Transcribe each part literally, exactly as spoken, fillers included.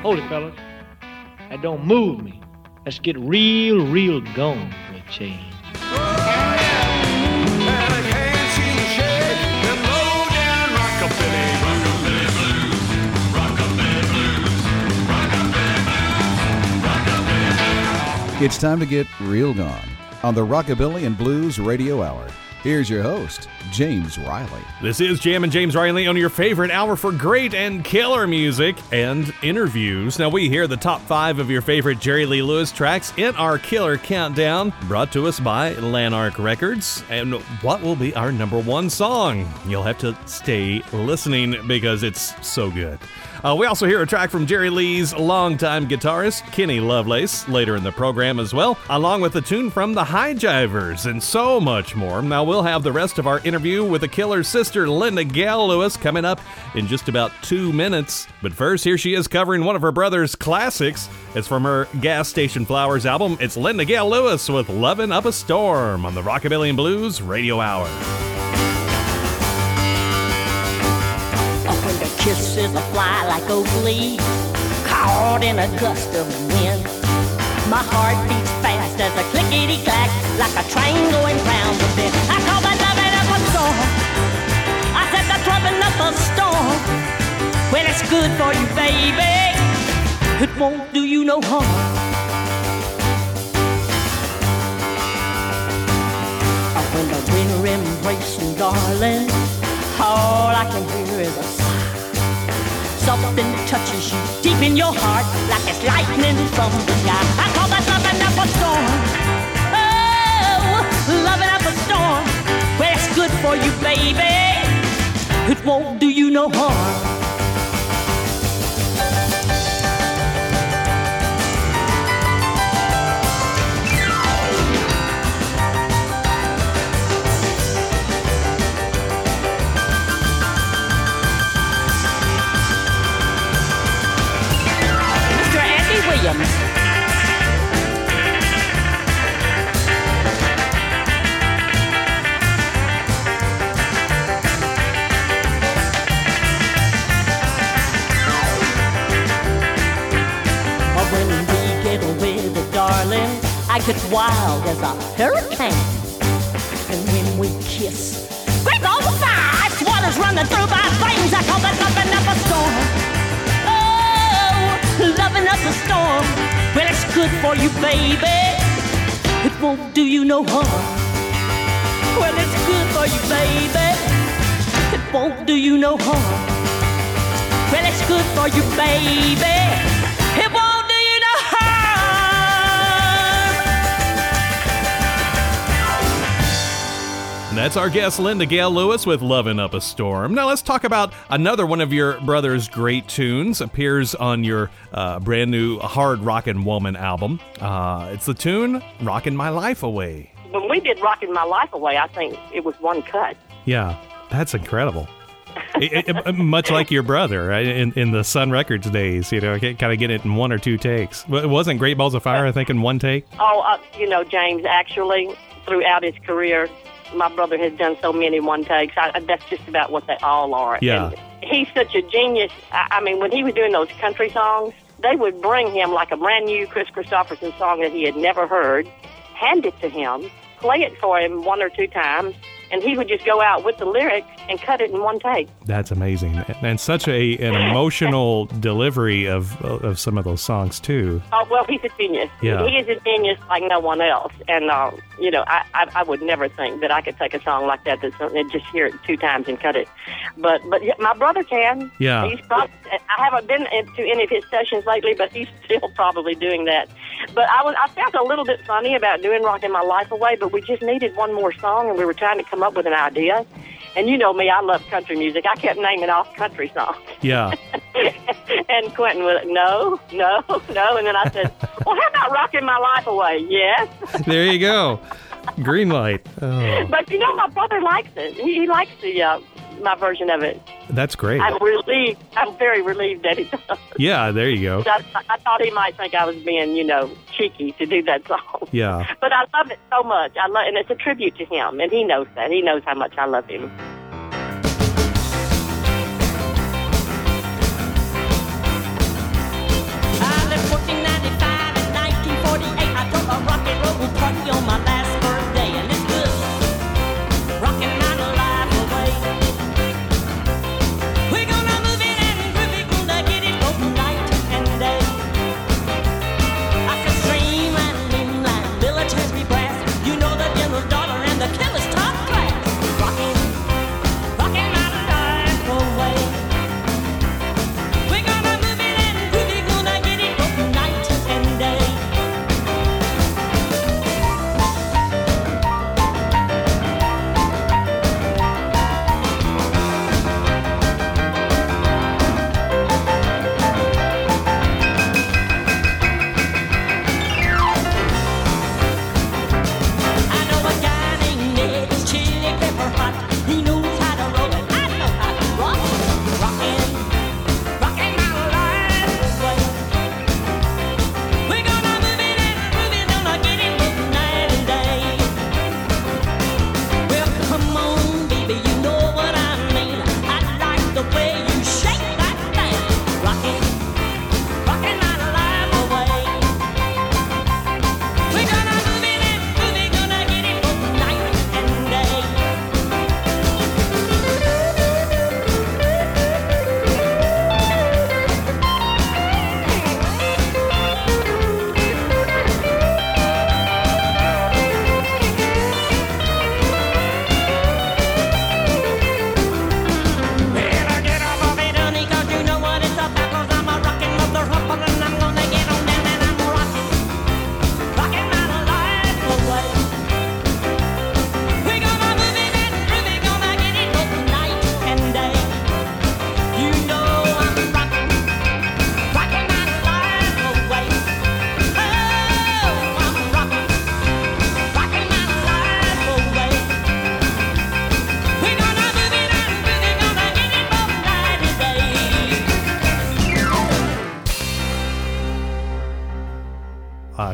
Hold it, fellas. That don't move me. Let's get real, real going for a change. It's time to get real gone on the Rockabilly and Blues Radio Hour. Here's your host, James Riley. This is Jam and James Riley on your favorite hour for great and killer music and interviews. Now, we hear the top five of your favorite Jerry Lee Lewis tracks in our Killer Countdown, brought to us by Lanark Records. And what will be our number one song? You'll have to stay listening because it's so good. Uh, we also hear a track from Jerry Lee's longtime guitarist, Kenny Lovelace, later in the program as well, along with a tune from the Hi-Jivers and so much more. Now, we'll have the rest of our interview with the Killer's sister, Linda Gail Lewis, coming up in just about two minutes. But first, here she is covering one of her brother's classics. It's from her Gas Station Flowers album. It's Linda Gail Lewis with Lovin' Up a Storm on the Rockabilly and Blues Radio Hour. Kisses a fly like oak leaves, caught in a gust of wind. My heart beats fast as a clickety-clack, like a train going round the bend. I call that loving up a storm. I said that's loving up a storm. Well, it's good for you, baby. It won't do you no harm. When the winter embrace you, darling, all I can hear is a sigh. Something touches you deep in your heart, like it's lightning from the sky. I call that loving up a storm. Oh, loving up a storm. Well, it's good for you, baby. It won't do you no harm. Williams. When we get away, the darling, I get wild as a hurricane. And when we kiss, great all the fire, water's running through my veins. I call that loving up a storm. Loving up a storm. Well, it's good for you, baby. It won't do you no harm. Well, it's good for you, baby. It won't do you no harm. Well, it's good for you, baby. It won't do you no harm. And that's our guest, Linda Gail Lewis, with Lovin' Up a Storm. Now let's talk about another one of your brother's great tunes. Appears on your uh, brand new Hard Rockin' Woman album. Uh, it's the tune Rockin' My Life Away. When we did Rockin' My Life Away, I think it was one cut. Yeah, that's incredible. it, it, much like your brother right? in, in the Sun Records days, you know, kind of get it in one or two takes. It wasn't Great Balls of Fire, I think, in one take? Oh, uh, you know, James, actually, throughout his career, my brother has done so many one takes. I, that's just about what they all are. Yeah. And he's such a genius. I, I mean, when he was doing those country songs, they would bring him like a brand new Chris Christopherson song that he had never heard, hand it to him, play it for him one or two times, and he would just go out with the lyrics and cut it in one take. That's amazing. And such a an emotional delivery of of some of those songs, too. Oh, well, he's a genius. Yeah. He is a genius like no one else. And, uh, you know, I, I I would never think that I could take a song like that that's, and just hear it two times and cut it. But but yeah, my brother can. Yeah. He's probably, I haven't been to any of his sessions lately, but he's still probably doing that. But I was I felt a little bit funny about doing Rockin' My Life Away, but we just needed one more song, and we were trying to come up with an idea. And you know me, I love country music. I kept naming off country songs. Yeah. And Quentin was like, no, no, no. And then I said, well, how about Rockin' My Life Away? Yes. There you go. Green light. Oh. But, you know, my brother likes it. He, he likes the uh, my version of it. That's great. I'm relieved. I'm very relieved that he does. Yeah, there you go. I, I thought he might think I was being, you know, cheeky to do that song. Yeah. But I love it so much. I love, and it's a tribute to him, and he knows that. He knows how much I love him.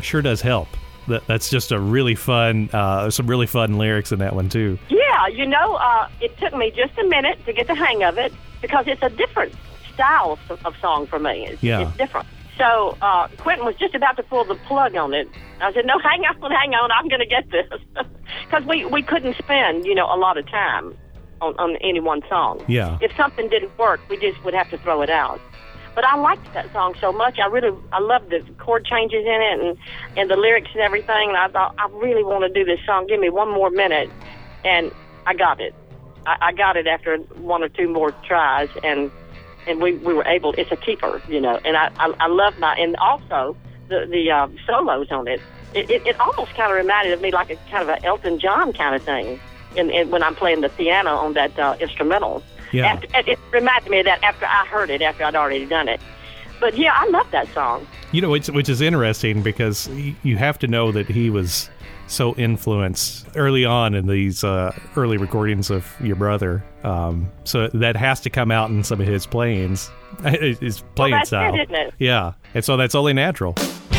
Sure Does Help. That, that's just a really fun, uh, some really fun lyrics in that one, too. Yeah, you know, uh, it took me just a minute to get the hang of it because it's a different style of, of song for me. It's, yeah. it's different. So uh, Quentin was just about to pull the plug on it. I said, no, hang on, hang on, I'm going to get this. Because we, we couldn't spend, you know, a lot of time on, on any one song. Yeah. If something didn't work, we just would have to throw it out. But I liked that song so much. I really, I loved the chord changes in it and, and the lyrics and everything. And I thought, I really want to do this song. Give me one more minute. And I got it. I, I got it after one or two more tries. And and we, we were able, it's a keeper, you know. And I, I, I love my, and also the, the uh, solos on it. It, it. it almost kind of reminded of me like a kind of an Elton John kind of thing in, in, when I'm playing the piano on that uh, instrumental. Yeah. After, it reminded me of that after I heard it, after I'd already done it. But yeah, I love that song. You know, which, which is interesting because you have to know that he was so influenced early on in these uh, early recordings of your brother. Um, so that has to come out in some of his playings, his playing well, that's style. it, isn't it? Yeah, and so that's only natural.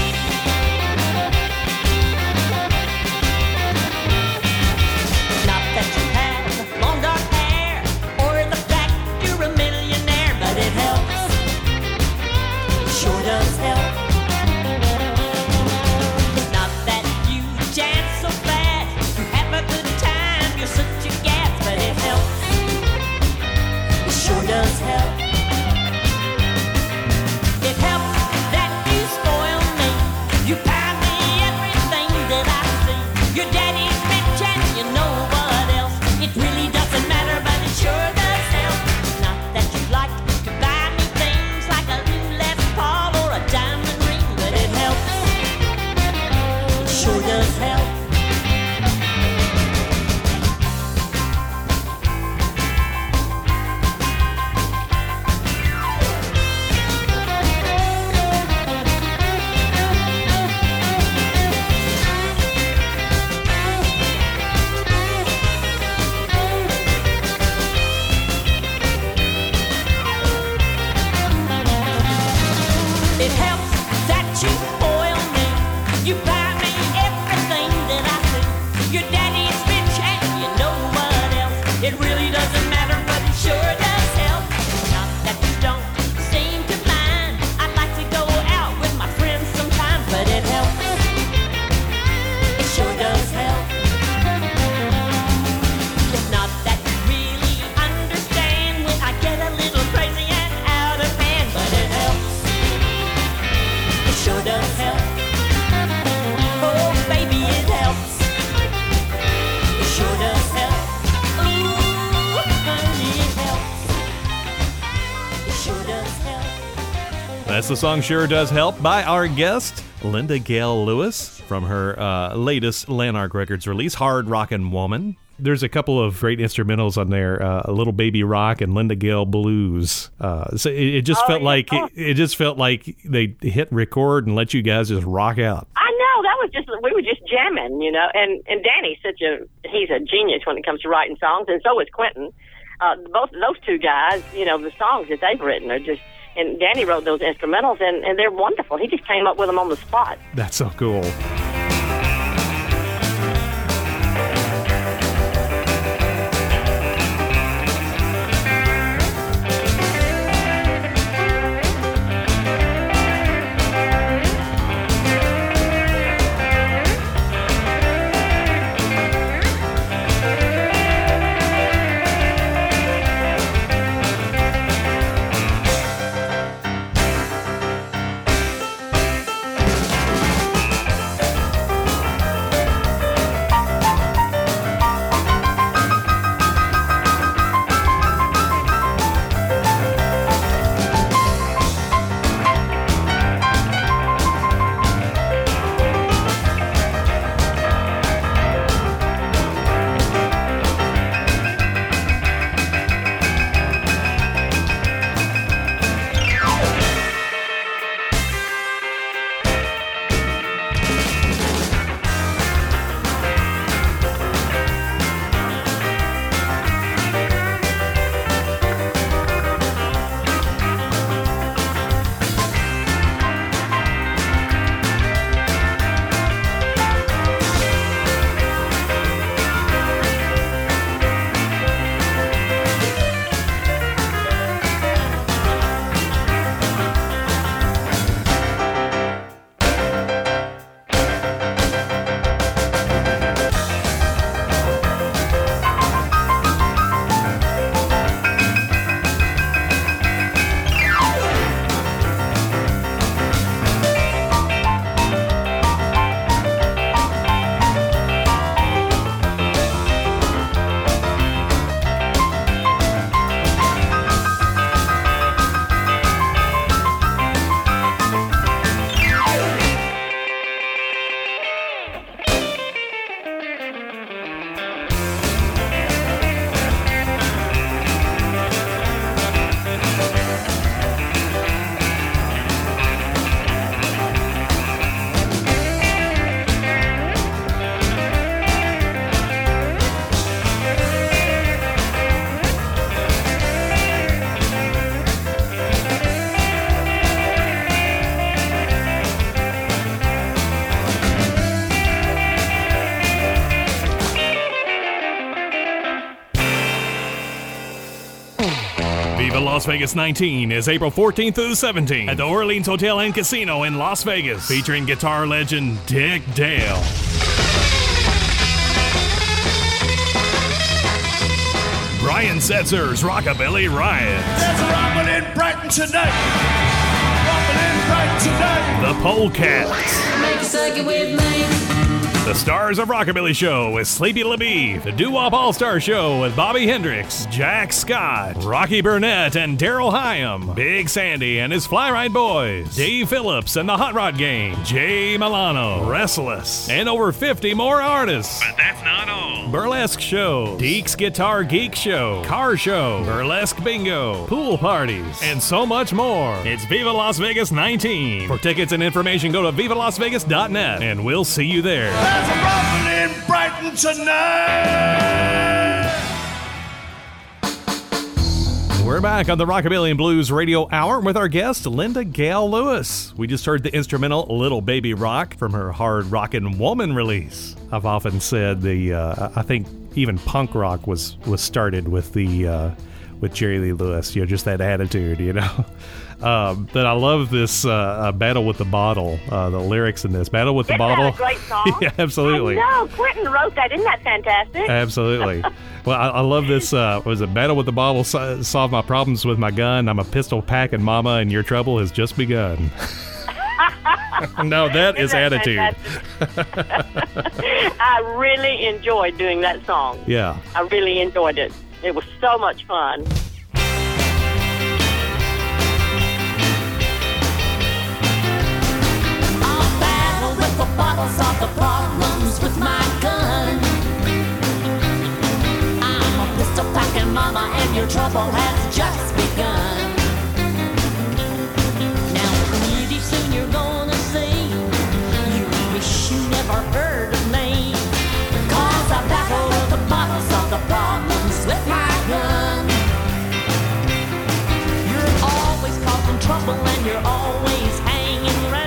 That's the song Sure Does Help by our guest, Linda Gail Lewis, from her uh, latest Lanark Records release, Hard Rockin' Woman. There's a couple of great instrumentals on there, uh, Little Baby Rock and Linda Gail Blues. Uh, so it, it just oh, felt yeah. like it, it just felt like they hit record and let you guys just rock out. I know, that was just, we were just jamming, you know, and, and Danny's such a, he's a genius when it comes to writing songs, and so is Quentin. Uh, both of those two guys, you know, the songs that they've written are just, and Danny wrote those instrumentals, and, and they're wonderful. He just came up with them on the spot. That's so cool. Viva Las Vegas nineteen is April fourteenth through the seventeenth at the Orleans Hotel and Casino in Las Vegas, featuring guitar legend Dick Dale. Brian Setzer's Rockabilly Riot. There's a rumble in Brighton tonight. Rumble in Brighton tonight. The Polecats. Make a second with me. The Stars of Rockabilly Show with Sleepy LaBeef. The Doo-Wop All-Star Show with Bobby Hendricks, Jack Scott, Rocky Burnett, and Daryl Hyam. Big Sandy and his Fly Ride Boys. Dave Phillips and the Hot Rod Gang. Jay Milano, Restless, and over fifty more artists. But that's not all. Burlesque Show, Deke's Guitar Geek Show, Car Show, Burlesque Bingo, Pool Parties, and so much more. It's Viva Las Vegas nineteen. For tickets and information, go to viva las vegas dot net, and we'll see you there. There's a rumble in Brighton tonight. We're back on the Rockabilly and Blues Radio Hour with our guest, Linda Gail Lewis. We just heard the instrumental Little Baby Rock from her Hard Rockin' Woman release. I've often said the, uh, I think even punk rock was, was started with the, uh, with Jerry Lee Lewis, you know, just that attitude, you know. Um, but I love this uh, uh, Battle with the Bottle, uh, the lyrics in this. Battle with the Isn't Bottle. that a great song? Yeah, absolutely. I know. Quentin wrote that. Isn't that fantastic? Absolutely. Well, I, I love this. Uh, what was it? Battle with the Bottle, so, solve my problems with my gun. I'm a pistol packing mama, and your trouble has just begun. No, that is Isn't that attitude. I really enjoyed doing that song. Yeah. I really enjoyed it. It was so much fun. The bottles of the problems with my gun. I'm a pistol packing mama, and your trouble has just begun. Now pretty soon you're gonna see you wish you never heard of me, 'cause I battle with the bottles of the problems with my gun. You're always causing trouble, and you're always hanging around.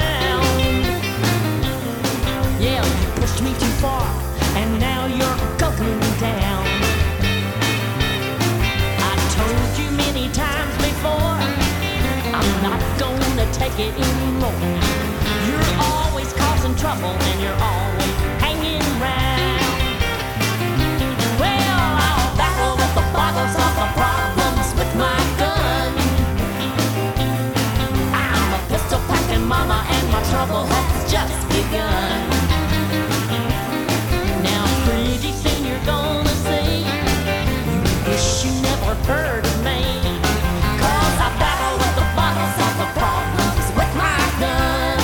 Yeah, you pushed me too far, and now you're going down. I told you many times before, I'm not gonna take it anymore. You're always causing trouble, and you're always hanging around. Well, I'll battle with the bottles of the problems with my gun. I'm a pistol packing mama, and my trouble has just begun. Pretty soon you're gonna see you wish you never heard of me, 'cause I battle with the bottles of the problems with my gun.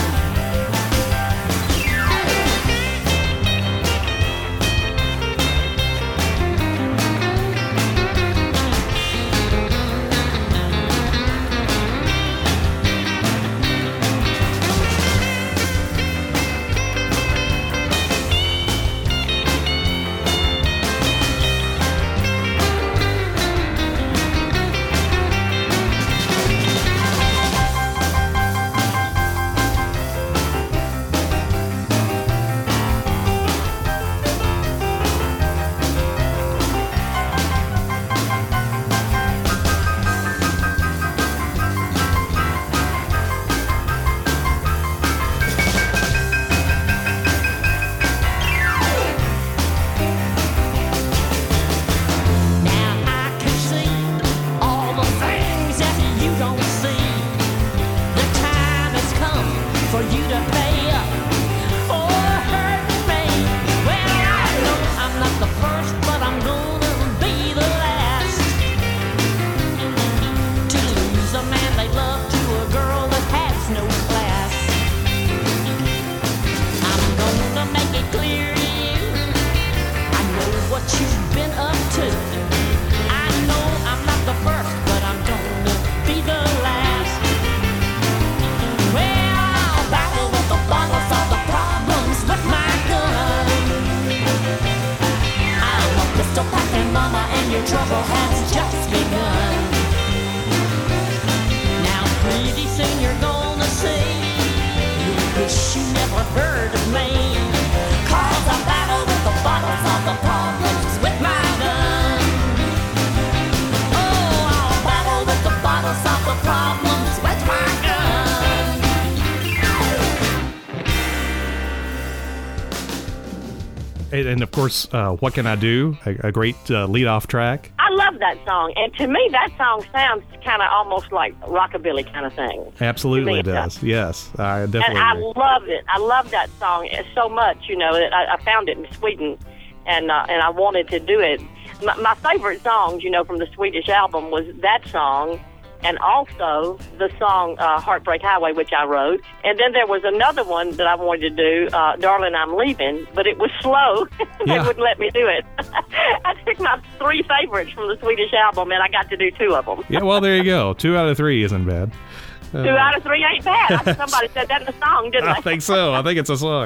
Oh, I'll battle with the and of course, uh, What Can I Do? A, a great uh, lead-off track. I love that song, and to me, that song sounds kind of almost like rockabilly kind of thing. Absolutely, it does. does. Yes, I definitely. And I agree. love it. I love that song so much. You know, that I, I found it in Sweden, and uh, and I wanted to do it. My, my favorite songs, you know, from the Swedish album was that song. And also the song uh, Heartbreak Highway, which I wrote. And then there was another one that I wanted to do, uh, Darling, I'm Leaving, but it was slow. They Yeah. wouldn't let me do it. I took my three favorites from the Swedish album, and I got to do two of them. Yeah, well, there you go. Two out of three isn't bad. Uh, Two out of three ain't bad. I think somebody said that in the song, didn't I they? think so. I think it's a song.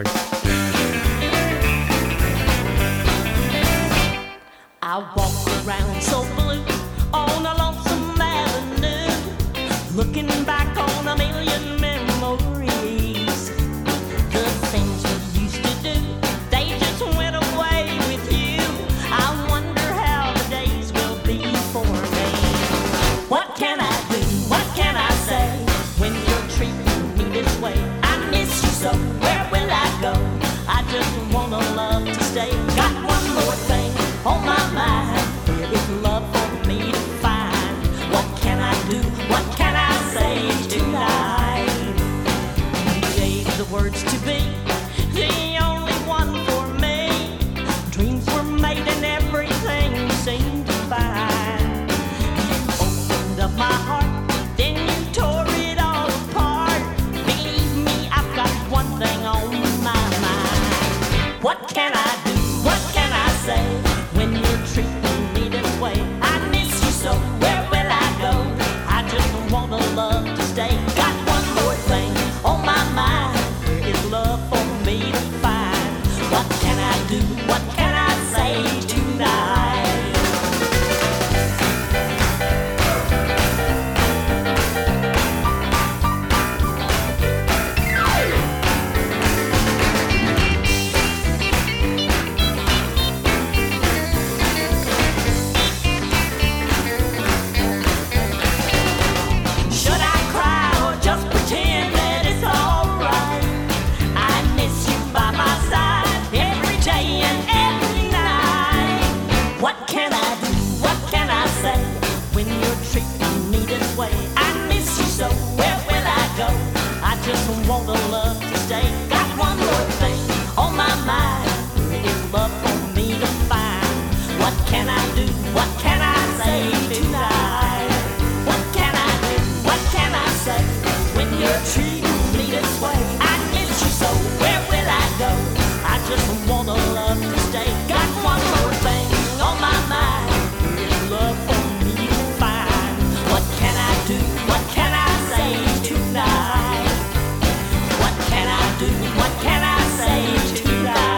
I walk around so blue on a lonesome avenue, looking back on a million memories. The things we used to do, they just went away with you. I wonder how the days will be for me. What can I do? What can I say when you're treating me this way? I miss you so. Where will I go? I just wanna love to stay. Got one more thing on my mind. Where is love for me to find? What can I do? What can I say tonight? You gave the words to be the only one for me. Dreams were made and everything seemed fine. You opened up my heart, then you tore it all apart. Believe me, I've got one thing on my mind. What can I do? What can I say when you're treating me this way? I miss you so. Where will I go? I just want to love to stay. Got one more thing on my mind. Where is love for me to find? What can I do? What can I say tonight? Should I cry or just pretend that it's alright? I miss you by my side every day and every night. What can I do? What can I say when you're treating me this way? I miss you so. Where will I go? I just want to love to stay. Got one more thing on my mind. Where is love for me to find? What can I do? What can I say tonight? What can I do? What can I say when you're treating me this way? I miss you so. Where will I go? I just want to love to stay. Got one more thing on my mind. Where is love for me to find? What can I do? What can I say tonight? What can I do? What can I say tonight?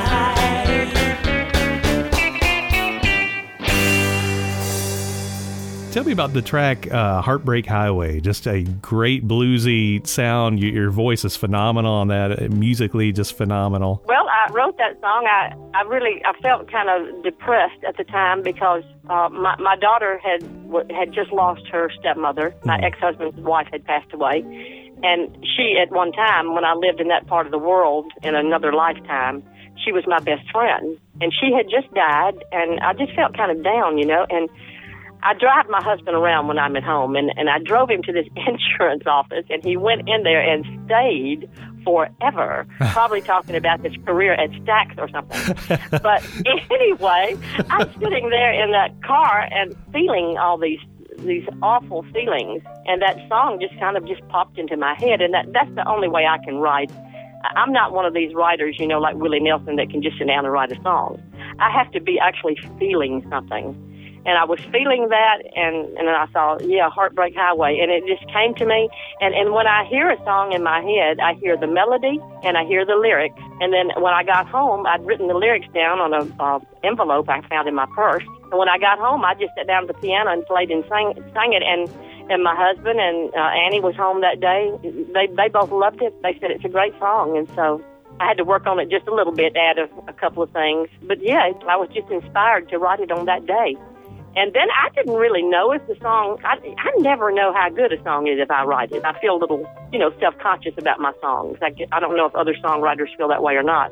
Tell me about the track uh, Heartbreak Highway. Just a great bluesy sound. Your, your voice is phenomenal on that. Uh, Musically, just phenomenal. Well, I wrote that song. I, I really I felt kind of depressed at the time because uh, my my daughter had had just lost her stepmother. My ex-husband's wife had passed away, and she at one time when I lived in that part of the world in another lifetime, she was my best friend, and she had just died, and I just felt kind of down, you know, and I drive my husband around when I'm at home, and, and I drove him to this insurance office, and he went in there and stayed forever, probably talking about his career at Stax or something. But anyway, I'm sitting there in that car and feeling all these these awful feelings, and that song just kind of just popped into my head, and that that's the only way I can write. I'm not one of these writers, you know, like Willie Nelson that can just sit down and write a song. I have to be actually feeling something. And I was feeling that, and, and I thought, yeah, Heartbreak Highway. And it just came to me. And, and when I hear a song in my head, I hear the melody and I hear the lyrics. And then when I got home, I'd written the lyrics down on an uh, envelope I found in my purse. And when I got home, I just sat down at the piano and played and sang, sang it. And, and my husband and uh, Annie was home that day. They, they both loved it. They said it's a great song. And so I had to work on it just a little bit, add a, a couple of things. But, yeah, I was just inspired to write it on that day. And then I didn't really know if the song, I, I never know how good a song is if I write it. I feel a little, you know, self-conscious about my songs. I, get, I don't know if other songwriters feel that way or not.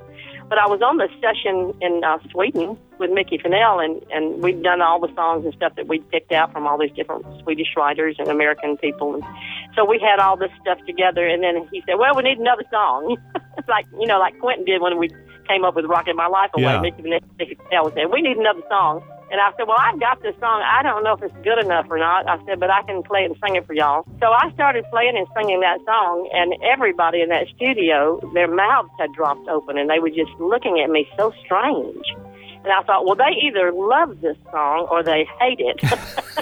But I was on the session in uh, Sweden with Mickey Fennell, and, and we'd done all the songs and stuff that we'd picked out from all these different Swedish writers and American people. And so we had all this stuff together, and then he said, well, we need another song. like, you know, like Quentin did when we came up with Rockin' My Life Away. Yeah. Mickey Fennell said, we need another song. And I said, well, I've got this song. I don't know if it's good enough or not. I said, but I can play it and sing it for y'all. So I started playing and singing that song, and everybody in that studio, their mouths had dropped open, and they were just looking at me so strange. And I thought, well, they either love this song or they hate it. So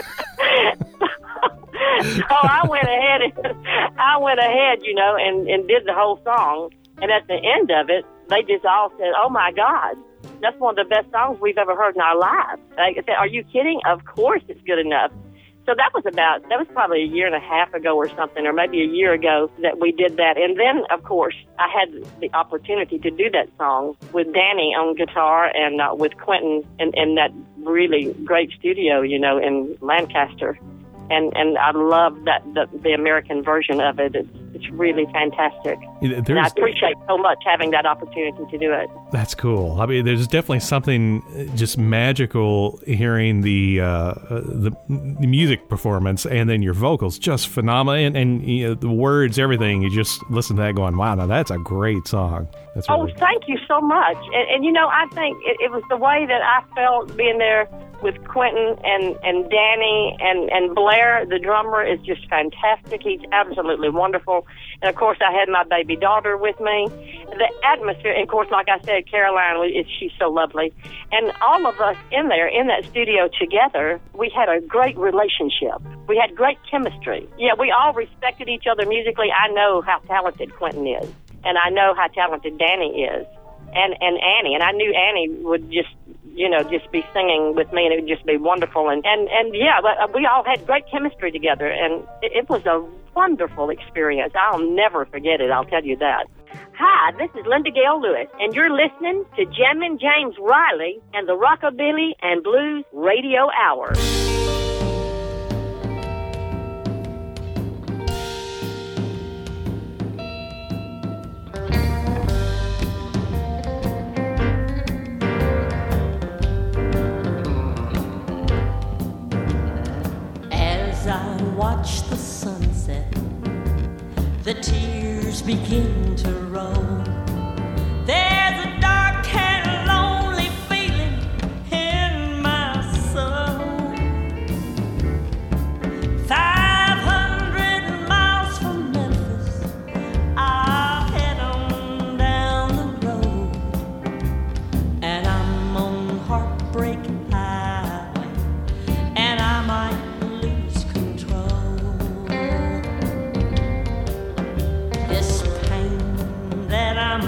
I went ahead, and, I went ahead, you know, and, and did the whole song. And at the end of it, they just all said, oh, my God. That's one of the best songs we've ever heard in our lives. I said, are you kidding? Of course it's good enough. So that was about, that was probably a year and a half ago or something, or maybe a year ago that we did that. And then, of course, I had the opportunity to do that song with Danny on guitar and uh, with Quentin in, in that really great studio, you know, in Lancaster. And and I love that the, the American version of it. It's, it's really fantastic. There's, and I appreciate so much having that opportunity to do it. That's cool. I mean, there's definitely something just magical hearing the uh, the, the music performance and then your vocals, just phenomenal. And, and you know, the words, everything. You just listen to that, going, "Wow, now that's a great song." That's really oh, thank you so much. And, and you know, I think it, it was the way that I felt being there with Quentin and, and Danny and, and Blair, the drummer, is just fantastic. He's absolutely wonderful. And, of course, I had my baby daughter with me. The atmosphere, and, of course, like I said, Caroline, she's so lovely. And all of us in there, in that studio together, we had a great relationship. We had great chemistry. Yeah, we all respected each other musically. I know how talented Quentin is, and I know how talented Danny is, and, and Annie. And I knew Annie would just, you know, just be singing with me, and it would just be wonderful. And, and, and yeah, but we all had great chemistry together, and it, it was a wonderful experience. I'll never forget it, I'll tell you that. Hi, this is Linda Gail Lewis, and you're listening to Jammin' James Riley and the Rockabilly and Blues Radio Hour. Watch the sunset, the tears begin to roll. There's a dark and lonely feeling in my soul. Five hundred miles from Memphis, I'll head on down the road, and I'm on Heartbreak Highway, and I might that I'm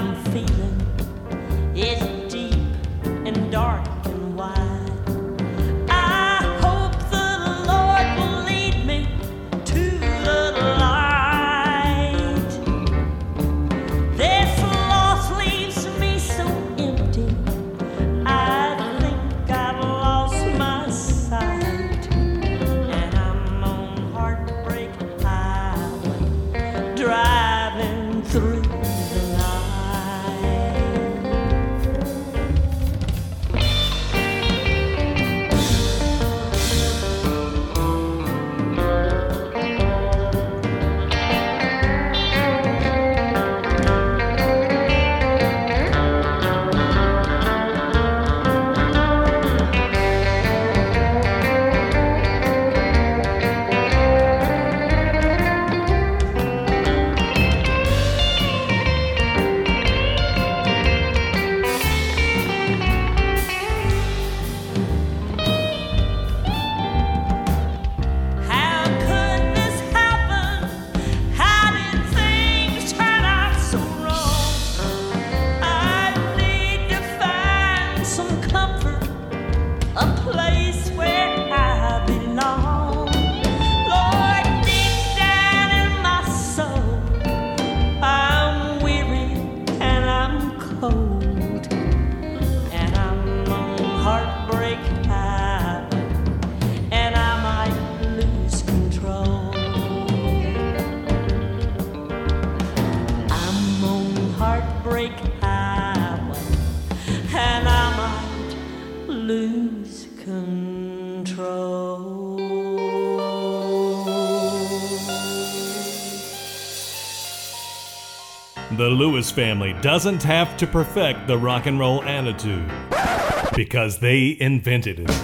The Lewis family doesn't have to perfect the rock and roll attitude because they invented it.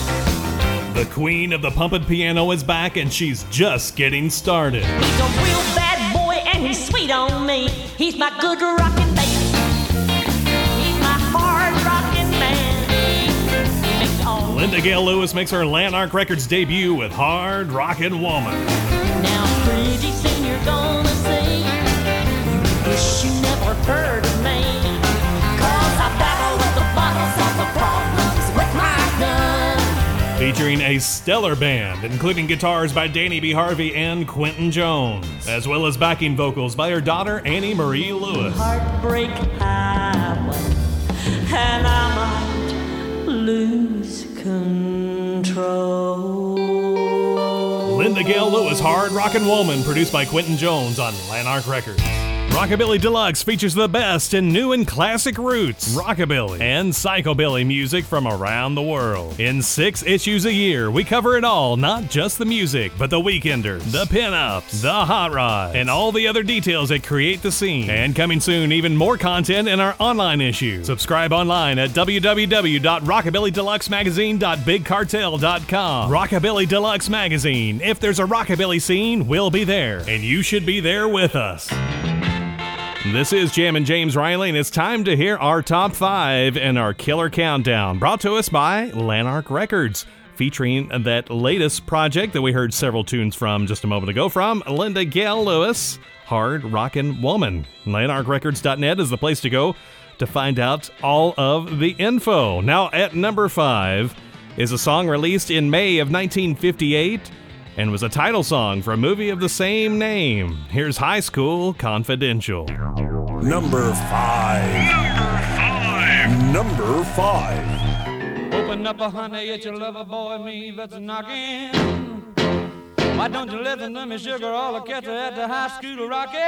The queen of the pumping piano is back and she's just getting started. He's a real bad boy and he's sweet on me. He's my good rockin' bass. He's my hard rockin' man. He makes all Linda Gail Lewis makes her Lanark Records debut with Hard Rockin' Woman. Now pretty soon you're gonna see. You wish you never heard of me. Cause I battle with the bottles of the problems with my gun. Featuring a stellar band, including guitars by Danny B. Harvey and Quentin Jones, as well as backing vocals by her daughter Annie Marie Lewis. Heartbreak highway, and I might lose control. Linda Gail Lewis, Hard Rockin' Woman, produced by Quentin Jones on Lanark Records. Rockabilly Deluxe features the best in new and classic roots, rockabilly, and psychobilly music from around the world. In six issues a year, we cover it all, not just the music, but the weekenders, the pin-ups, the hot rods, and all the other details that create the scene. And coming soon, even more content in our online issue. Subscribe online at w w w dot rockabilly deluxe magazine dot big cartel dot com. Rockabilly Deluxe Magazine. If there's a rockabilly scene, we'll be there, and you should be there with us. This is Jammin' James Riley, and it's time to hear our top five and our killer countdown, brought to us by Lanark Records, featuring that latest project that we heard several tunes from just a moment ago from Linda Gail Lewis, Hard Rockin' Woman. lanark records dot net is the place to go to find out all of the info. Now, at number five is a song released in May of nineteen fifty-eight and was a title song for a movie of the same name. Here's High School Confidential. Number five. Number five. Open up, a honey, it's your lover boy, me that's knocking. Why don't you listen to me, sugar, all the cats at the high school rocking?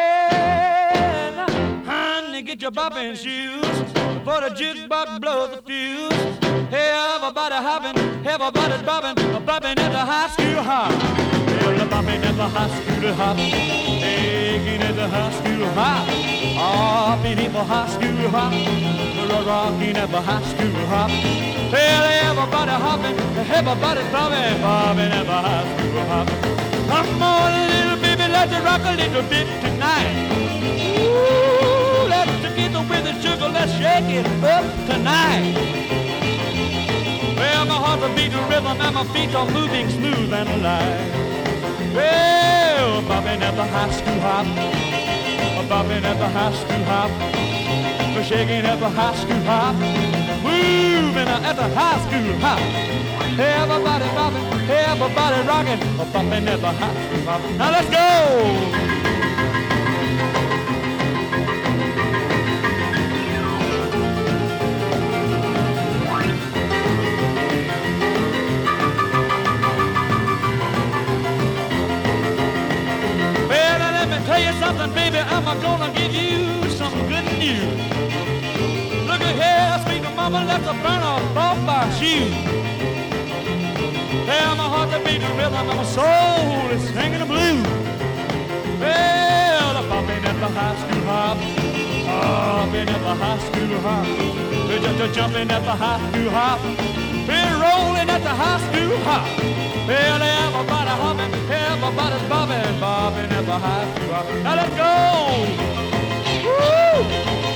Honey, get your bopping shoes, for the jukebox blows the fuse. Hey, everybody hopping, everybody's bopping, bopping at the high school hop. Well, the bopping at the high school hop, taking at the high school hop, hopping at the high school hop, rocking at the high school hop. Well, everybody hopping, everybody's bopping, bopping at the high school hop. Come on, little baby, let's rock a little bit tonight. Ooh, let's get with the sugar, let's shake it up tonight. Well, my heart's a beating rhythm and my feet are moving smooth and alive. Well, bopping at the high school hop, bopping at the high school hop, shaking at the high school hop, moving at the high school hop. Everybody bopping, everybody rocking, bopping at the high school hop. Now let's go! Tell you something, baby, I'm gonna give you some good news. Look at here, sweet mama, let's burn off off my shoes. Well, my heart's a beating rhythm and my soul is singing the blues. Well, I'm bopping at the high school hop, hopping at the high school hop, we're just jumping at the high school hop, we're rolling at the high school hop. Well, everybody hopping, everybody's bobbing, bobbing at the high school hop. Now let's go! Woo!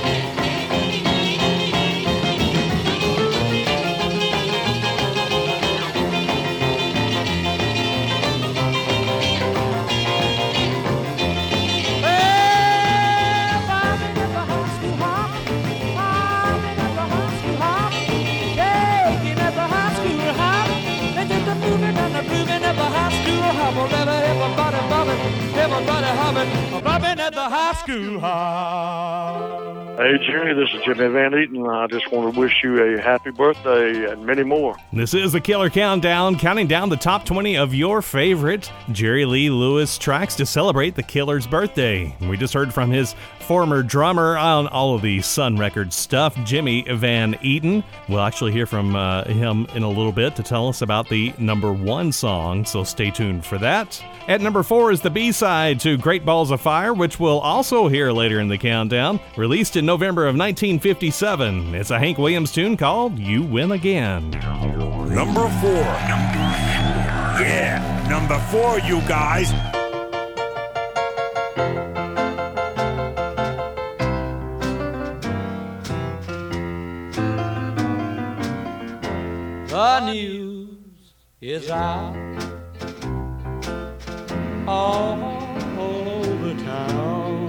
Everybody bobbing, everybody hopping, bobbing at the high school hop. Hey, Jerry, this is Jimmy Van Eaton. I just want to wish you a happy birthday and many more. This is the Killer Countdown, counting down the top twenty of your favorite Jerry Lee Lewis tracks to celebrate the Killer's birthday. We just heard from his former drummer on all of the Sun Records stuff, Jimmy Van Eaton. We'll actually hear from uh, him in a little bit to tell us about the number one song, so stay tuned for that. At number four is the B-side to Great Balls of Fire, which we'll also hear later in the countdown. Released in November of nineteen fifty-seven. It's a Hank Williams tune called You Win Again. Number four. Yeah, number four, you guys. The news is out all, all over town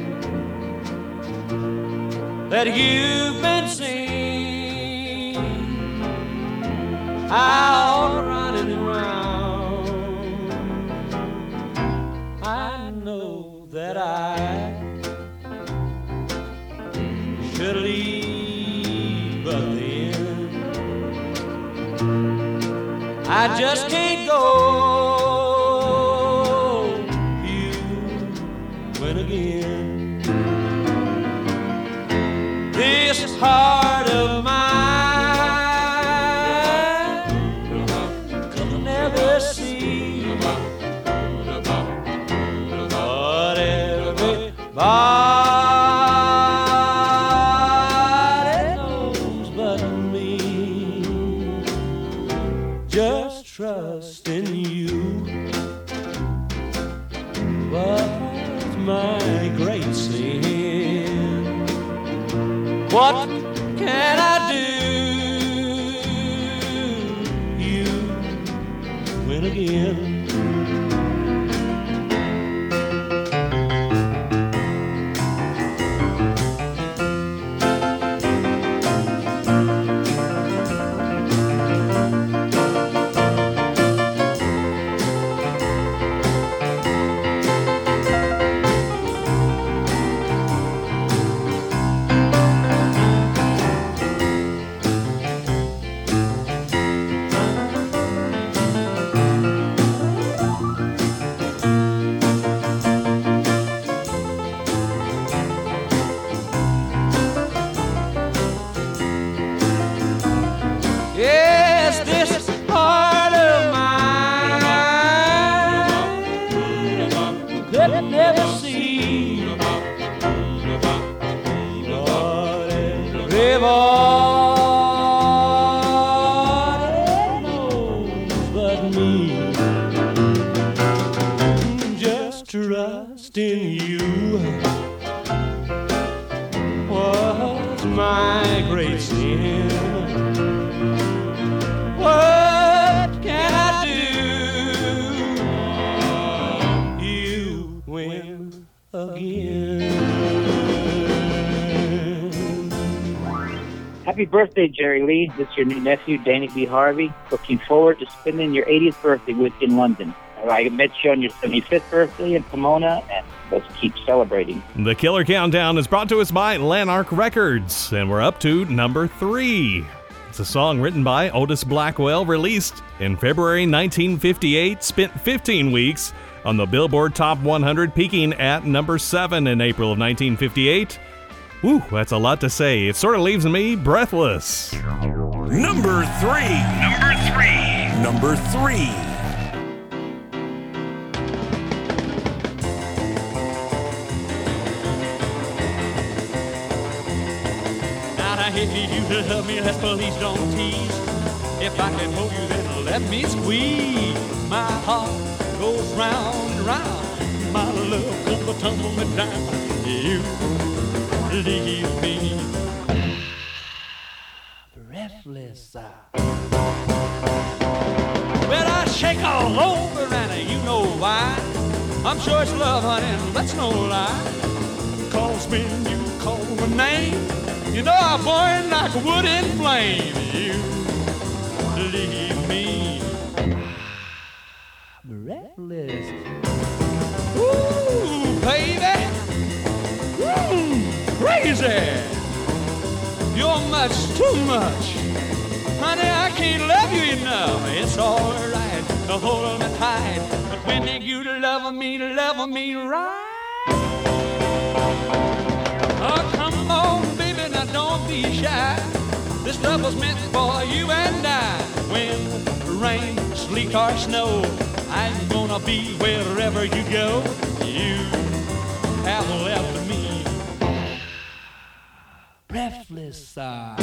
that you've been seen out running around. I know that I should leave, but then I just can't go. You win again. This heart of mine could never see what everybody knows but me. Just trust in you was my great sin. What can I do? You win again. Trust in you was my great sin. What can I do? You win again. Happy birthday, Jerry Lee. This is your new nephew, Danny B. Harvey. Looking forward to spending your eightieth birthday with you in London. I met you on your seventy-fifth birthday in Pomona, and let's keep celebrating. The Killer Countdown is brought to us by Lanark Records, and we're up to number three. It's a song written by Otis Blackwell, released in February nineteen fifty-eight, spent fifteen weeks on the Billboard Top one hundred, peaking at number seven in April of nineteen fifty-eight. Whew, that's a lot to say. It sort of leaves me breathless. Number three. Number three. Number three. If you love me, let's please don't tease. If I can hold you, then let me squeeze. My heart goes round and round. My love comes a tumbling down. You leave me breathless. Well, I shake all over, and you know why. I'm sure it's love, honey, that's no lie. 'Cause when you call my name, you know I burn like wood in flame. You leave me breathless. Ooh, baby, ooh, crazy. You're much too much, honey. I can't love you enough. It's all right to hold me tight, but when you love me, love me right. Oh, come on, baby, now don't be shy. This love was meant for you and I. When the rain sleet or snow. I'm gonna be wherever you go. You have left me breathless. Uh.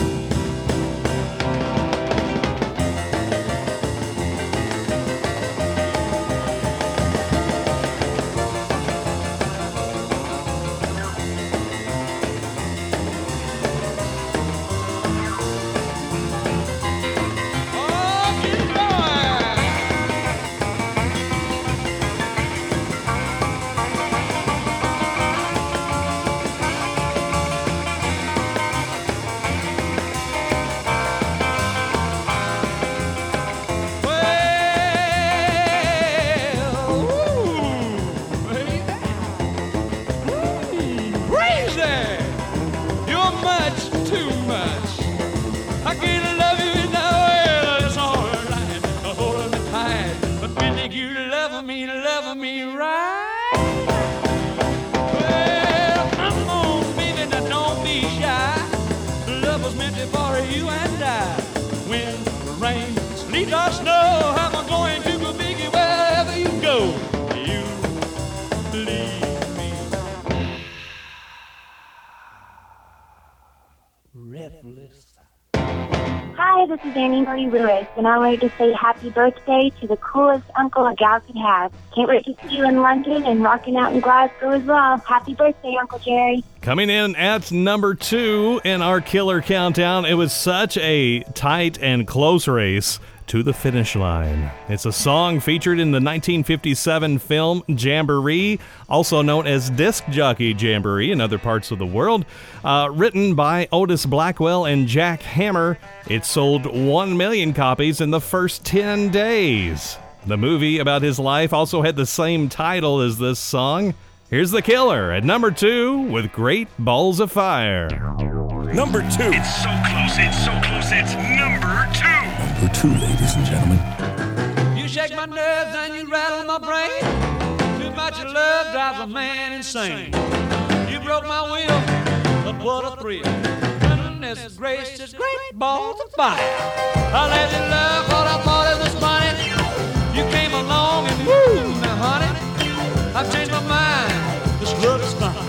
Hi, this is Annie Marie Lewis, and I wanted to say happy birthday to the coolest uncle a gal could have. Can't wait to see you in London and rocking out in Glasgow as well. Happy birthday, Uncle Jerry. Coming in at number two in our killer countdown, it was such a tight and close race to the finish line. It's a song featured in the nineteen fifty-seven film Jamboree, also known as Disc Jockey Jamboree in other parts of the world. Uh, written by Otis Blackwell and Jack Hammer, it sold one million copies in the first ten days. The movie about his life also had the same title as this song. Here's The Killer at number two with Great Balls of Fire. Number two. It's so close, it's so close, it's number two. Number two, ladies and gentlemen. You shake my nerves and you rattle my brain. Too much love drives a man insane. You broke my will, but what a thrill. Goodness gracious, great balls of fire. I let you love what I thought it was funny. You came along and woo, now honey, I've changed my mind. This love is fine.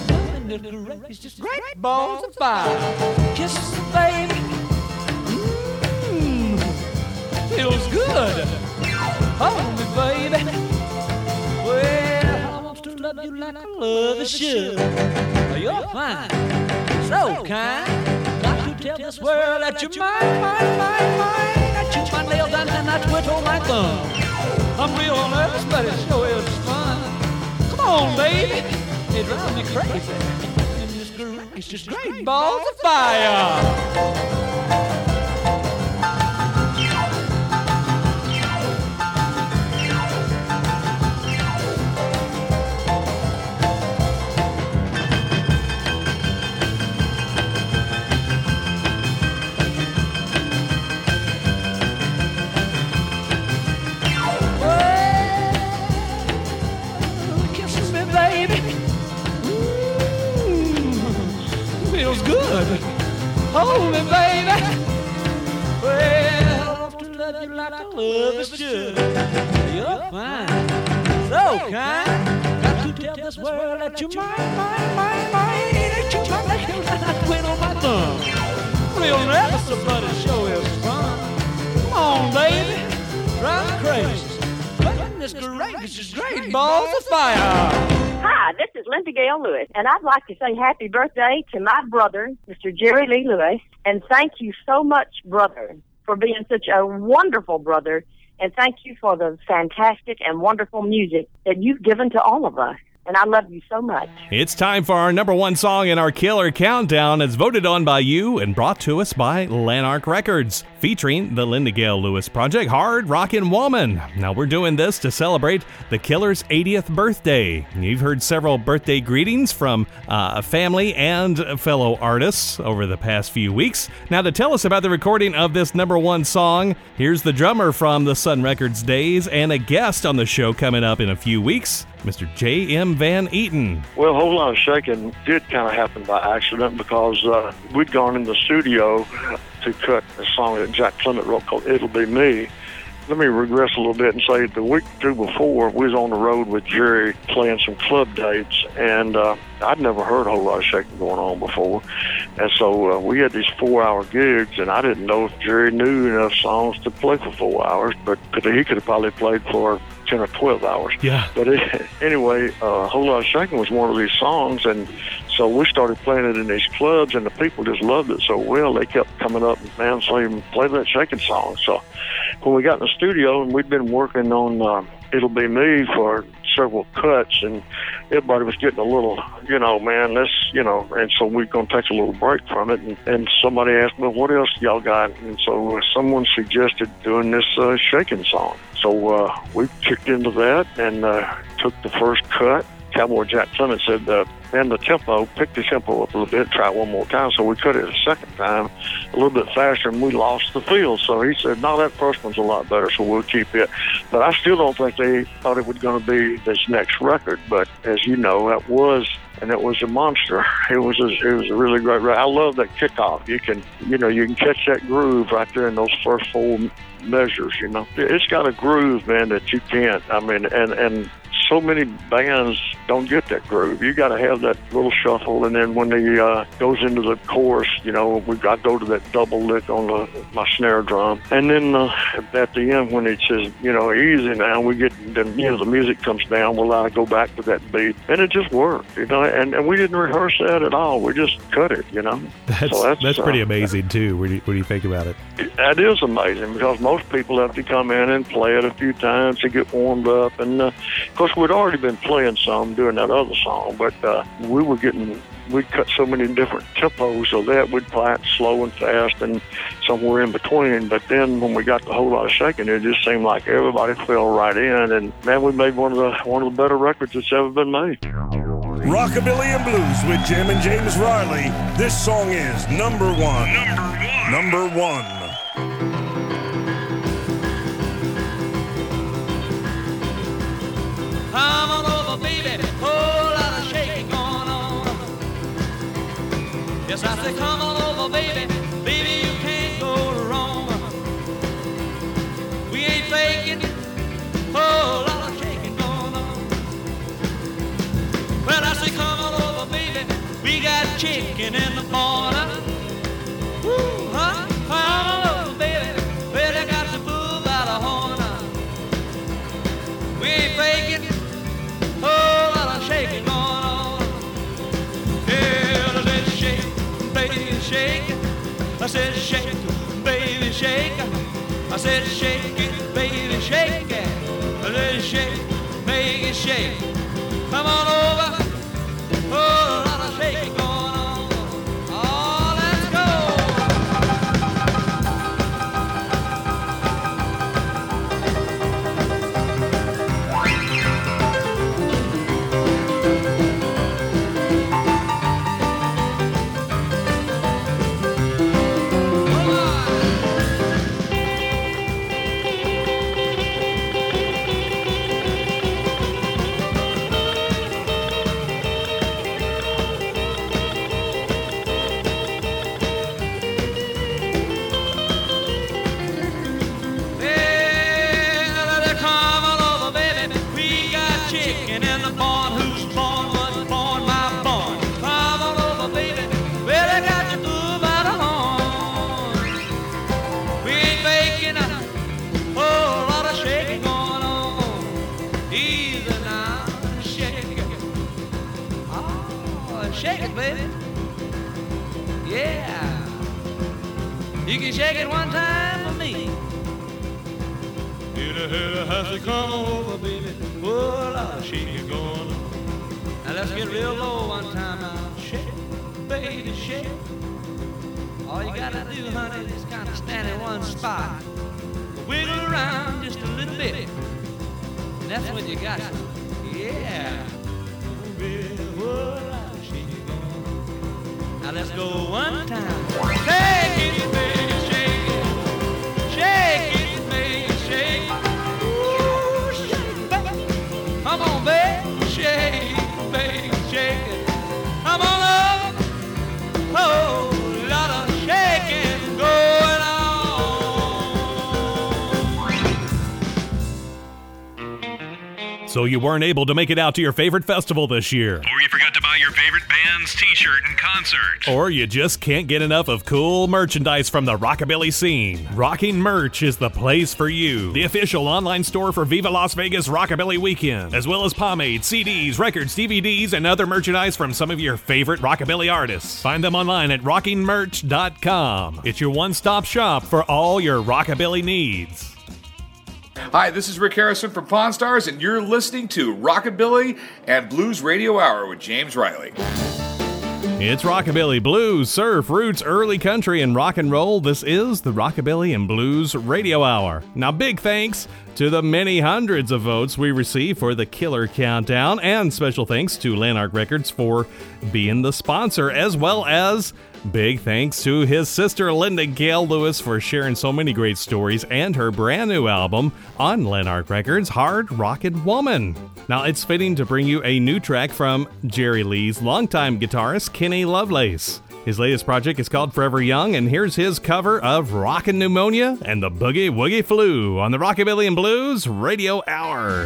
It's just great balls of fire. Kisses, baby. Mmm, feels good. Hold me, baby. Well, I want to love you like I love a should. You're fine, so kind. Got to tell this world that you're mine, mine, mine, mine. I chew my nails down and I twiddle my thumb. I'm real nervous, but it sure is fun. Come on, baby. It drives me crazy. It's just great balls of fire. Hold me, baby. Well, I want to love you like I love is should. You're fine, so kind. Got to tell this world that you're mine, mine, mine, mine. That you're my nails and I twiddle my thumb. Real nervous, but it sure is fun. Come on, baby, drive me crazy. Goodness gracious, great balls of fire. Hi, this is Linda Gale Lewis, and I'd like to say happy birthday to my brother, Mister Jerry Lee Lewis, and thank you so much, brother, for being such a wonderful brother, and thank you for the fantastic and wonderful music that you've given to all of us. And I love you so much. It's time for our number one song in our Killer Countdown. It's voted on by you and brought to us by Lanark Records, featuring the Linda Gale Lewis Project, Hard Rockin' Woman. Now, we're doing this to celebrate the Killer's eightieth birthday. You've heard several birthday greetings from uh, family and fellow artists over the past few weeks. Now, to tell us about the recording of this number one song, here's the drummer from the Sun Records days and a guest on the show coming up in a few weeks, Mister J M Van Eaton. Well, Whole Lot of Shakin' did kind of happen by accident because uh, we'd gone in the studio to cut a song that Jack Clement wrote called It'll Be Me, let me regress a little bit and say the week or two before, we was on the road with Jerry playing some club dates, and uh, I'd never heard a whole lot of shaking going on before. And so uh, we had these four-hour gigs, and I didn't know if Jerry knew enough songs to play for four hours, but he could have probably played for ten or twelve hours. Yeah. But it, anyway, uh, A Whole Lot of Shaking was one of these songs, and so we started playing it in these clubs, and the people just loved it so well, they kept coming up and, man, saying, play that shaking song. So when we got in the studio, and we'd been working on uh, It'll Be Me for several cuts, and everybody was getting a little, you know, man, this, you know, and so we're going to take a little break from it. And, and somebody asked, well, what else y'all got? And so uh, someone suggested doing this uh, shaking song. So uh, we kicked into that and uh, took the first cut. Cowboy Jack Clemens said, uh, man, the tempo, pick the tempo up a little bit, try it one more time. So we cut it a second time, a little bit faster, and we lost the feel. So he said, no, that first one's a lot better, so we'll keep it. But I still don't think they thought it was going to be this next record. But as you know, that was, and it was a monster. It was a, it was a really great record. I love that kickoff. You can, you know, you can catch that groove right there in those first four measures, you know. It's got a groove, man, that you can't, I mean, and, and, so many bands don't get that groove. You got to have that little shuffle, and then when he uh, goes into the chorus, you know, we got to go to that double lick on the, my snare drum, and then uh, at the end when it says, you know, easy now, we get, then you know, the music comes down. We'll uh, go back to that beat, and it just worked, you know. And, and we didn't rehearse that at all. We just cut it, you know. That's so that's, that's pretty uh, amazing too. What do you, what do you think about it? That is amazing because most people have to come in and play it a few times to get warmed up, and uh, of course we'd already been playing some doing that other song, but uh, we were getting, we'd cut so many different tempos of that. We'd play it slow and fast and somewhere in between. But then when we got the Whole Lot of Shaking, it just seemed like everybody fell right in, and man, we made one of the one of the better records that's ever been made. Rockabilly and Blues with Jammin' James Riley. This song is number one. Number one. Number one. Come on over, baby, whole lot of shaking going on. Yes, I say come on over, baby, baby, you can't go wrong. We ain't faking, whole lot of shaking going on. Well, I say come on over, baby, we got chicken in the corner. Woo, huh? Come on over, baby, well, I got the bull by the horn. We ain't faking, whole lot of shaking going on. Yeah, I said shake, baby, shake. I said shake, baby, shake. I said shake it, baby, shake it. I said shake, make it shake. Come on over, whole lot of shaking going on. Oh, let's go. Shake it, baby. Yeah. You can shake it one time for me. Hit a hit a has to come over, baby. Oh, Lord, shake it going on. Now let's get real low one time now. Shake it, baby, shake it. All you gotta do, honey, is kind of stand in one spot. Wiggle around just a little bit. And that's when you got it. Yeah. Oh, baby, oh, now let's go one time. Shake it, baby, shake it. Shake it, baby, shake it. Ooh, shake it, baby. Come on, baby, shake it, baby, shake it. Come on up. Oh, lot of shaking going on. So you weren't able to make it out to your favorite festival this year. Or you forgot to buy your favorite band's t-shirt in concert. Or you just can't get enough of cool merchandise from the rockabilly scene. Rocking Merch is the place for you. The official online store for Viva Las Vegas Rockabilly Weekend, as well as pomade, C Ds, records, D V Ds, and other merchandise from some of your favorite rockabilly artists. Find them online at rocking merch dot com. It's your one-stop shop for all your rockabilly needs. Hi, this is Rick Harrison from Pawn Stars, and you're listening to Rockabilly and Blues Radio Hour with James Riley. It's rockabilly, blues, surf, roots, early country, and rock and roll. This is the Rockabilly and Blues Radio Hour. Now, big thanks to the many hundreds of votes we received for the Killer Countdown, and special thanks to Lanark Records for being the sponsor, as well as big thanks to his sister Linda Gail Lewis for sharing so many great stories and her brand new album on Lanark Records, Hard Rockin' Woman. Now, it's fitting to bring you a new track from Jerry Lee's longtime guitarist Kenny Lovelace. His latest project is called Forever Young, and here's his cover of Rockin' Pneumonia and the Boogie Woogie Flu on the Rockabilly and Blues Radio Hour.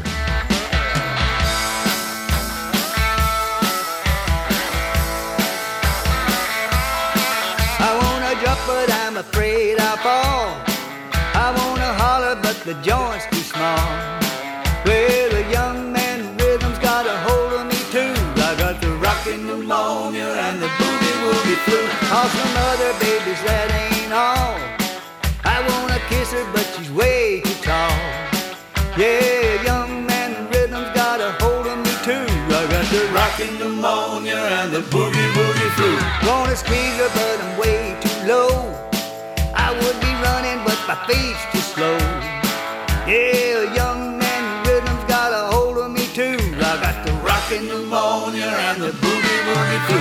I wanna jump, but I'm afraid I'll fall. I wanna holler, but the joint's too small. Well, a young man rhythm's got a hold of me too. I got the rockin' pneumonia and the boogie woogie flu. All some other babies, that ain't all. I wanna kiss her, but she's way too tall. Yeah, a young man rhythm's got a hold of me too. I got the rockin' pneumonia and the boogie woogie flu. Wanna squeeze her, but I'm way too low. I would be running, but my feet's too slow. Yeah, a young man rhythm's got a hold of me too. I got the rockin' pneumonia and the boogie woogie flu.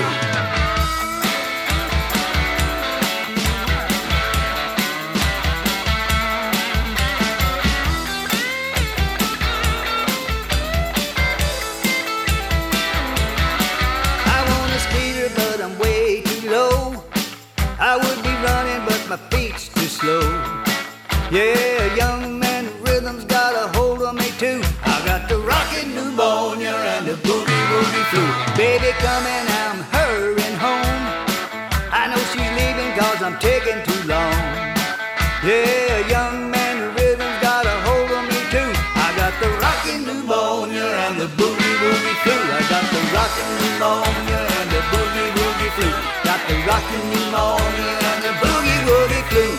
I would be running, but my feet's too slow. Yeah, a young man rhythm's got a hold on me too. I got the rockin' pneumonia and the boogie woogie flu. Baby coming, I'm hurrying home. I know she's leaving cause I'm taking too long. Yeah, a young man rhythm's got a hold on me too. I got the rockin' pneumonia and the boogie woogie flu. I got the rockin' pneumonia and the boogie woogie flu. Got the rockin' pneumonia and the boogie woogie flu.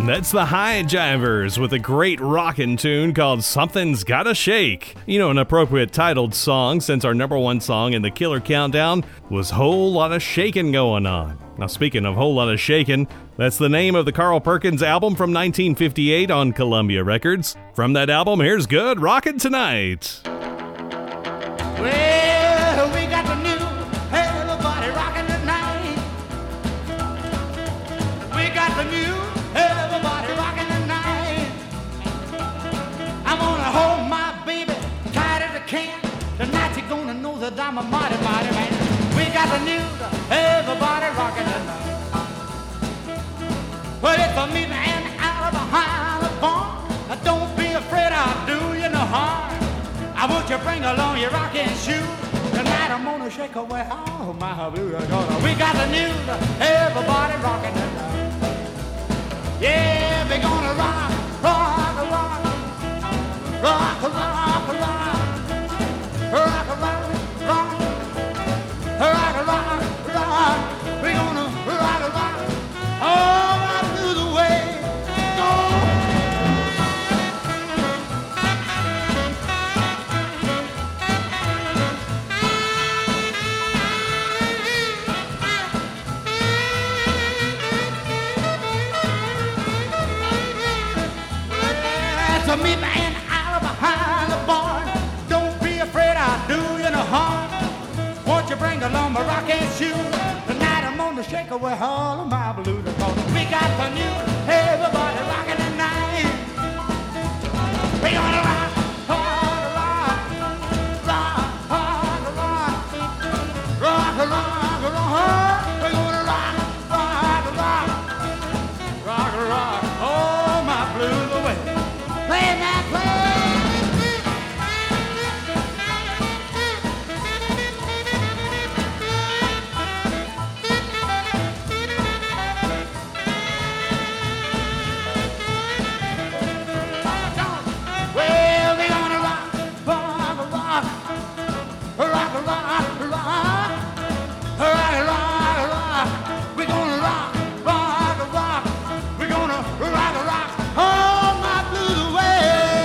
That's the High Jivers with a great rockin' tune called Something's Gotta Shake. You know, an appropriate titled song since our number one song in the Killer Countdown was Whole Lotta Shakin' Going On. Now, speaking of Whole Lotta Shakin', that's the name of the Carl Perkins album from nineteen fifty-eight on Columbia Records. From that album, here's Good Rockin' Tonight. Well, we got the new everybody rockin' tonight. We got the new everybody rockin' tonight. I'm gonna hold my baby tight as I can. Tonight you're gonna know that I'm a mighty, mighty man. We got the new everybody rockin' tonight. Well, it's for me and out behind the barn. Don't be afraid, I'll do you no harm. I want you bring along your rocking shoes. Tonight I'm gonna shake away all my blues. We got the news, everybody rocking tonight. Yeah, we're gonna rock, rock, rock, rock, rock, rock, rock, rock, rock, rock, rock, rock. We're gonna rock, rock, all my blues away. Go. To me, man, out behind the barn. Don't be afraid, I'll do you no harm. Won't you bring along my rocking shoes? Tonight I'm gonna shake away all of my blues. We got the new everybody rocking tonight. We gonna rock, rock, rock, rock, rock, rock, rock, rock, rock. We gonna rock, rock, rock, rock, rock, all my blues away. Play that play. Well, we're gonna rock, rock, rock, rock, rock, rock, rock, rock, rock. We're gonna rock, rock, rock. We're gonna rock, rock. All my blues away.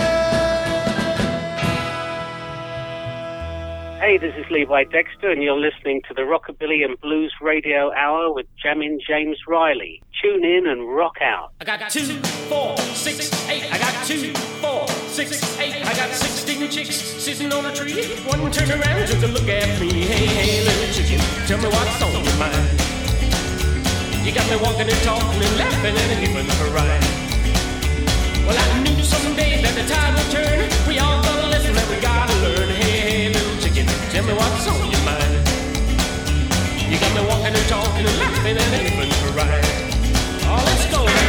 Hey, this is Levi Dexter, and you're listening to the Rockabilly and Blues Radio Hour with Jammin' James Riley. Tune in and rock out. I got two, four, six, eight. I got two, four, six, eight. I got sixteen chicks sitting on a tree. One turn around, took a look at me. Hey, hey, little chicken, tell me what's on your mind. You got me walking and talking and laughing and even crying. Well, I knew someday that the tide would turn. We all gotta listen and we gotta learn. Hey, hey, little chicken, tell me what's on your mind. You got me walking and talking and laughing and even crying. Oh, let's go now.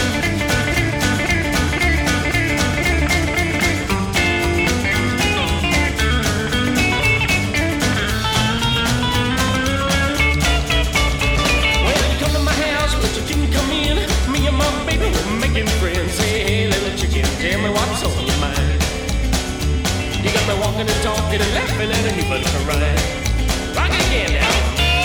Well, you come to my house, but you didn't come in. Me and my baby were making friends. Hey, hey, little chicken, tell me what's on your mind. You got me walking and talking and laughing and even crying. Rock again now.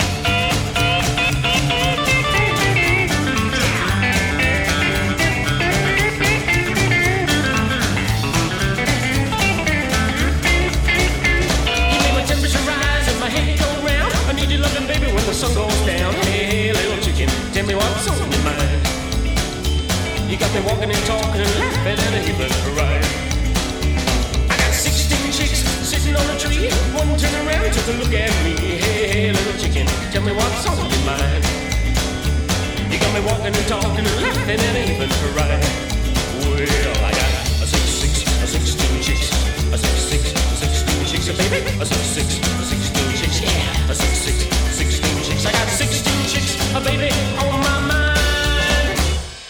The sun goes down. Hey, little chicken, tell me what's on your mind. You got me walking and talking and laughing and even crying. I got sixteen chicks sitting on a tree. One turn around, took a look at me. Hey, little chicken, tell me what's on your mind. You got me walking and talking and laughing and even crying. Well, I got a six, six, a sixteen chicks, a six, six, a sixteen chicks, a baby, a six, six, a sixteen chicks, yeah, a six, six. I got sixteen chicks, a baby, on my mind.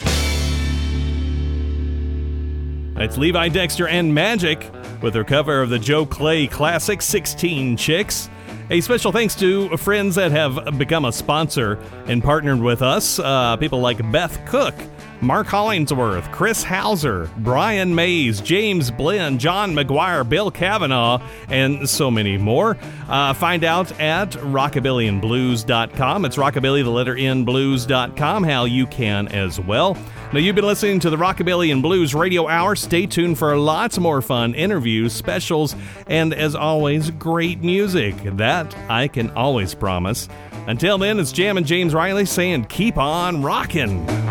It's Levi Dexter and Magic with their cover of the Joe Clay classic sixteen Chicks. A special thanks to friends that have become a sponsor and partnered with us. Uh, people like Beth Cook, Mark Hollingsworth, Chris Hauser, Brian Mays, James Blinn, John McGuire, Bill Cavanaugh, and so many more. Uh, find out at rockabilly and blues dot com. It's rockabilly, the letter N, blues dot com, how you can as well. Now, you've been listening to the Rockabilly and Blues Radio Hour. Stay tuned for lots more fun interviews, specials, and as always, great music. That I can always promise. Until then, it's Jammin' James Riley saying keep on rockin'.